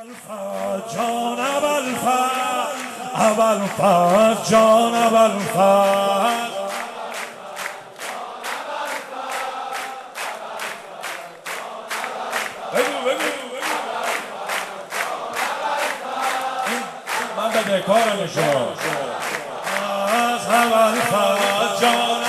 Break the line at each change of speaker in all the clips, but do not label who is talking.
جان ابوالفضل، ابوالفضل جان ابوالفضل، من بده کارم شما از ابوالفضل جان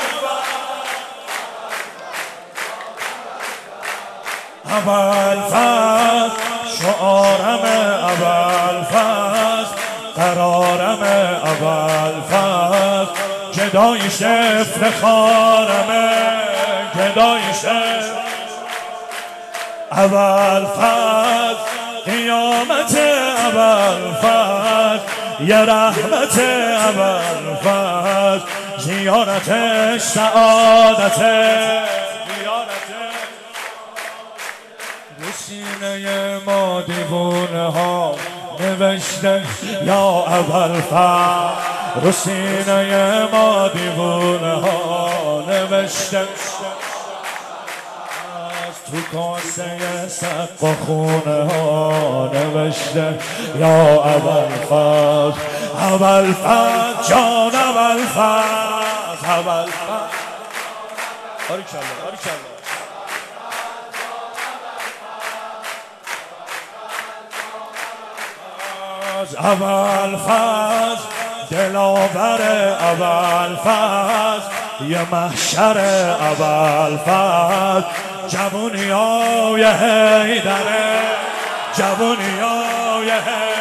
ابوالفضل، شعارم ابوالفضل، قرارم ابوالفضل، گدایش افتخارم، گدایش ابوالفضل، قیامت ابوالفضل، یه رحمت ابوالفضل، زیارتش سعادت، سینه ما دیوونه ها نوشته یا ابوالفضل، رو سینه ما دیوونه ها نوشته از تو کاسه سقف و خونه ها نوشته یا ابوالفضل، ابوالفضل جان ابوالفضل، ابوالفضل. باریکالله باریکالله. ابوالفضل دلاور ابوالفضل، یه محشر ابوالفضل، جوونیای حیدره، جوونیای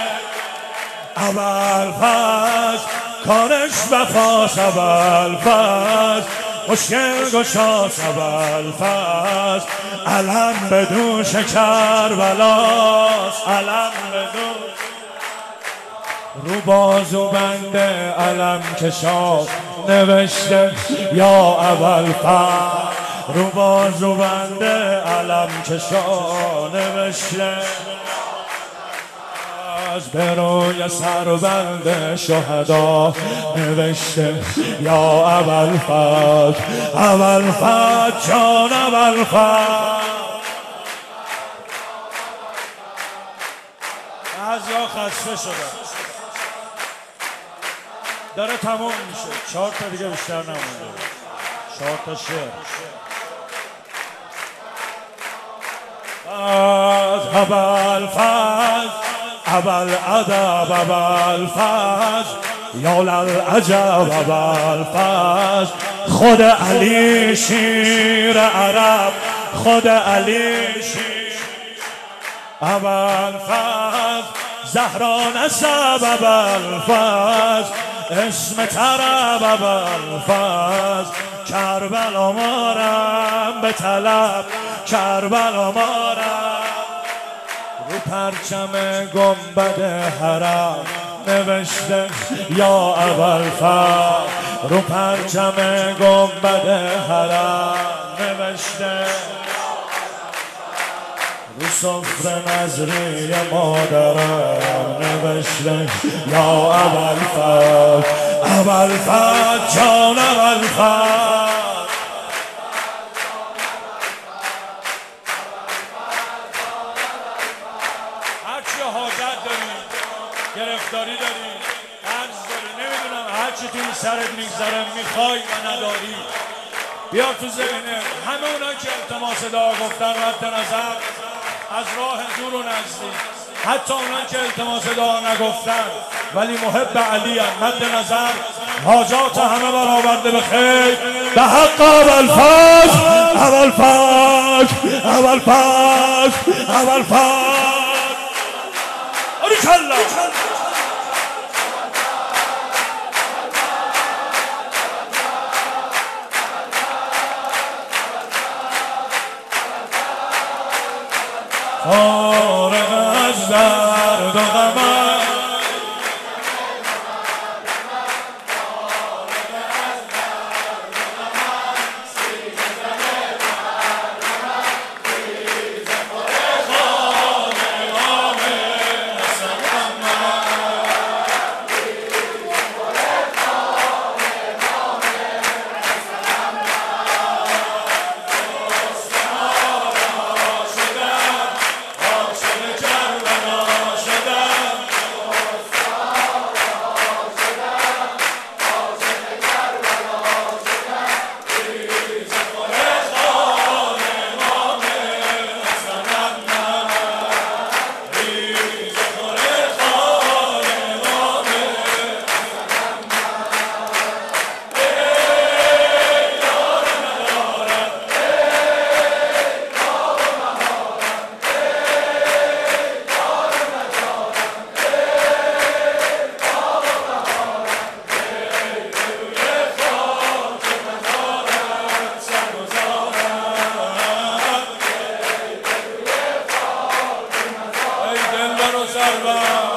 ابوالفضل، کارش وفاس ابوالفضل، مشکل گشاس ابوالفضل، علم به دوش کربلاس، علم به دوش رو بازو بنده علم کشاف نوشته یا ابوالفضل، رو بازو بنده علم کشاف نوشته از به روی سربند شهدا نوشته یا ابوالفضل، ابوالفضل جان ابوالفضل. بعضیا خسته شده، داره تموم میشه، 4 تا دیگه بیشتر نمونده، 4 تا شعر. از ابوالفضل ابوالادب ابوالفضل، یا للعجب ابوالفضل، خود علی شیر عرب، خود علی شیر ابوالفضل، زهرا نسب ابوالفضل، اسم طرب ابوالفضل، کربلا مارم به طلب، کربلا مارم رو پرچم گنبد حرم نوشته یا ابوالفضل، رو پرچم گنبد حرم نوشته، رو سفره نظری مادرم نوشته یا ابوالفضل، ابوالفضل جان ابوالفضل. هرچی حاجت داری، گرفتاری داری، عجز داری، نمیدونم هرچی تو این سرت میگذره میخوای و نداری، بیار تو ذهنه. همه اونا که التماس دعا گفتن رد نظر از راه دور و نزدیک، حتی اونان که التماس دعا نگفتن ولی محب علی هم، مد نظر حاجات همه برآورده به خیر به حق ابوالفضل، ابوالفضل، ابوالفضل، ابوالفضل. باریکالله. فارغ از درد و غمم، زر و ثروت